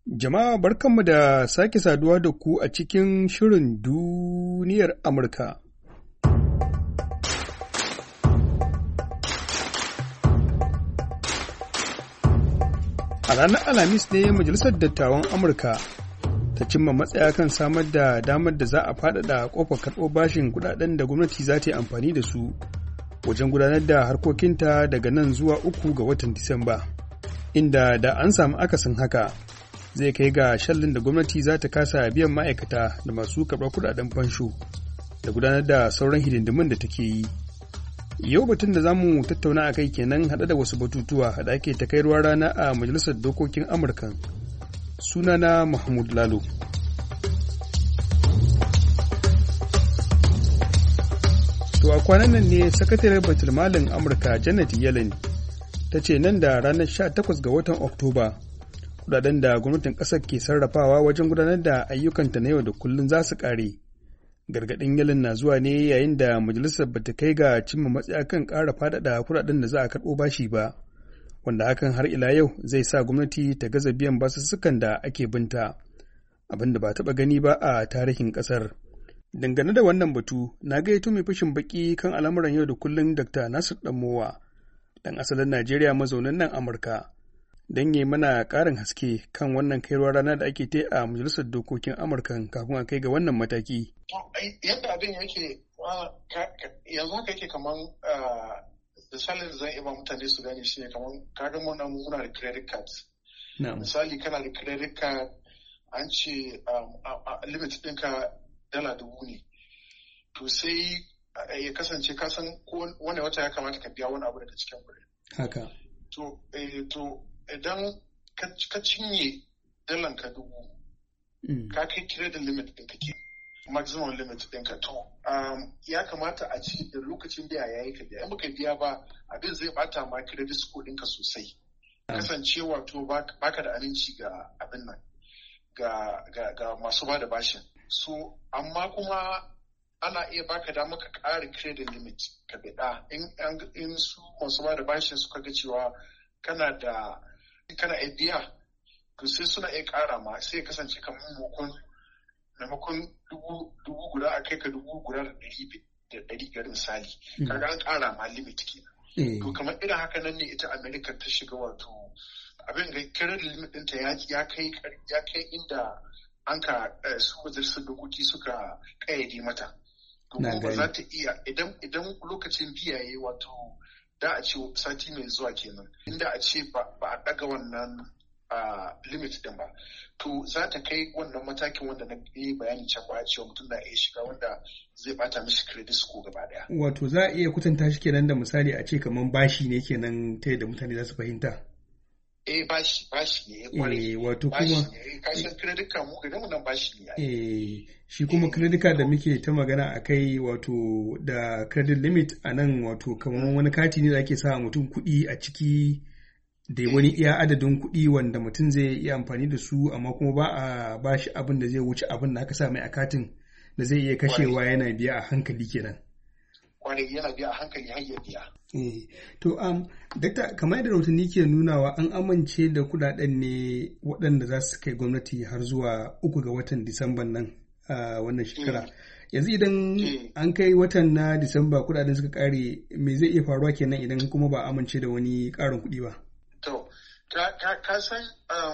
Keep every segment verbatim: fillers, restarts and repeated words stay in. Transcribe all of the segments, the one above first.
Jama'a barkanmu da sake saduwa da ku a cikin shirin duniyar Amurka. A ranar Alhamis ne Majalisar Dattawan Amurka ta cimma matsaya kan samar da damar da za a faɗaɗa ƙofar karɓo bashin kuɗaɗen da gwamnati za ta yi amfani da su wajen gudanar da harkokinta daga nan zuwa uku ga watan Disamba, inda da an samu akasin haka zai kai ga shallin da gwamnati za ta kasa biyan ma'aikata da masu karɓar kuɗaɗen fansho da gudanar da sauran hidindimun da take yi. Yau batun da za mu tattauna a kai kenan haɗe da wasu batutuwa da ake ta kai ruwa rana a Majalisar Dokokin Amurka. Sunana Mahmud Lalo. To a kwanan nan ne Sakataren Baitulmalin Amurka Janet Yellen ta ce nan da ranar sha takwas ga watan Oktoba kudaden da gwamnatin ƙasar ke sarrafawa wajen gudanar da ayyukanta na yau da kullum za su ƙare. Gargaɗin Yellen na zuwa ne yayin da majalisar ba ta kai ga cimma matsaya kan ƙara faɗaɗa kudaden da za a karɓo bashi ba, wanda hakan har ila yau zai sa gwamnati ta gaza biyan basussukan da ake binta, abin da ba taɓa gani ba a tarihin ƙasar. Dangane da wannan batu, na gayyato mai fashin baƙi kan al'amuran yau da kullum Dakta Nasir Ɗanmowa, ɗan asalin Najeriya mazaunin nan Amurka, don yi mana ƙarin haske kan wannan kairuwar rana da ake ta a Majalisar Dokokin Amurka kafin a kai ga wannan mataki. Yadda abin yake yanzu haka yake kamar misalin da zan iya ba mutane su gane shi ne kamar kaga muna muna da credit cards. Misali kana da credit card an ce limit ɗinka dala dubu ne. To sai ya kasance ka san wani wata ya kamata ka biya wani abu daga cikin kuɗi. Haka. To to idan ka cinye dalan ka dubu ka kai credit limit ɗinka ke. maximum limit ɗinka to um, ya kamata a ci da lokacin biya ya yi ka biya in baka biya ba abin zai bata ma credit score ɗinka sosai kasancewa to baka da aminci ga abin nan ga, ga, ga masu ba da bashin so amma kuma ana iya baka dama ka ƙara credit limit ka biɗa in, in su masu ba da bashin suka ga cewa kana da kana iya biya to sai suna iya ƙara ma sai ya kasance kamar maimakon maimakon dubu guda a kai ka dubu guda da ɗari biyar misali kaga an ƙara ma limit kenan to kamar irin haka nan ne ita America ta shiga wato abin ga credit limit ɗinta ya kai ya kai inda an ka su majalisar dokoki suka ƙayyade mata kuma ba za ta iya idan idan lokacin biya yayi wato da a ce sati mai zuwa kenan inda a ce ba a ɗaga wannan Uh, limit din ba to za ta kai wannan matakin wanda na yi bayani can ba cewa mutum na iya shiga wanda zai bata mishi credit score gaba daya wato za a iya kutanta shi kenan da misali a ce kaman bashi ne kenan ta yadda mutane za su fahimta eh bashi bashi ne kwarai eh wato kuma kashin credit card mu gidan mu nan bashi ne eh shi kuma credit card da muke ta magana akai wato da credit limit anan wato kaman wani kati ne da ake sa mutum kuɗi a ciki da wani iya adadin kuɗi wanda mutum zai iya amfani da su amma kuma ba a ba shi abin da zai wuce abin da aka sa mai a katin da zai iya kashewa yana biya a hankali kenan. Kwarai yana biya a hankali har ya biya. Eh, to um, dakta kamar yadda rahotanni ke nunawa an amince da kuɗaɗen ne waɗanda za su kai gwamnati har zuwa uku ga watan Disamban nan a wannan shekara. Yanzu idan an kai watan na Disamba kuɗaɗen suka ƙare me zai iya faruwa kenan idan kuma ba amince da wani ƙarin kuɗi ba? To, ka san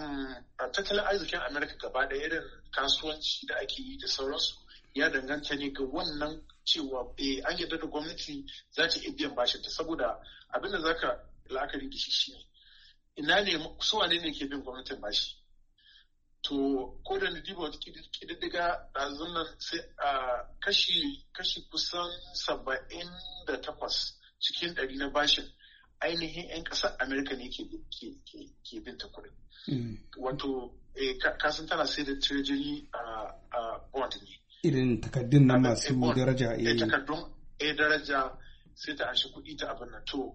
tattalin arzikin Amerika gaba da irin kasuwanci da ake yi da sauransu ya danganta ne ga wannan cewa eh an yarda da gwamnati za ta iya biyan bashin ta saboda abin da zaka la'akari da shi shi ina ne su wane ne ke bin gwamnatin bashi to ko da na diba wata kididdiga ɗazun nan sai a kashi kashi kusan saba'in da takwas cikin ɗari na bashin ainihin 'yan ƙasar Amerika ne ke binta kuɗin. Wato, kasan tana sai da treasury a bond ne. Irin takardun nan masu daraja. Eh, takardun a daraja sai ta ashe kuɗi ta abin nan. To,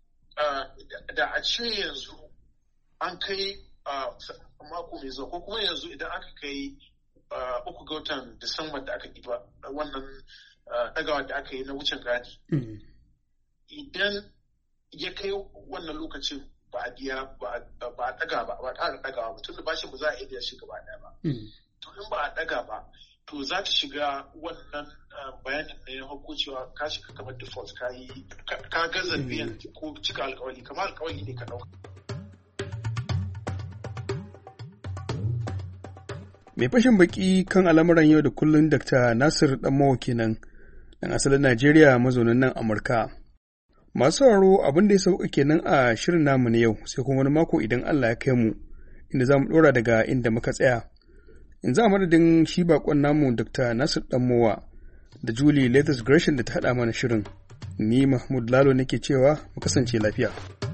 da a ce yanzu an kai mako mai zuwa ko kuma yanzu idan aka kai uku ga watan Disamba da aka ɗiba wannan ɗagawa da aka yi na wucin gadi. Idan ya kai wannan lokacin ba a biya ba a daga ba ba a ƙara dagawa ba tunda bashin ba za a iya biya shi gaba ɗaya ba. To in ba a daga ba to za ta shiga wannan bayanin ne na cewa ka shiga kamar default ka yi ka gaza biyan ko cika alƙawari kamar alƙawari ne ka ɗauka. Mai fashin baki kan al'amuran yau da kullum Dakta Nasir Ɗanmawa kenan, ɗan asalin Najeriya mazaunin nan Amurka. Masu sauraro abin da ya sauka kenan a shirin namu na yau, sai kuma wani mako idan Allah ya kai mu, inda za mu ɗora daga inda muka tsaya. In za a madadin shi baƙon namu Dakta Nasir Ɗanmawa da Julie Latest Gresham da ta haɗa mana shirin. Ni Mahmud Lalo nake cewa mu kasance lafiya.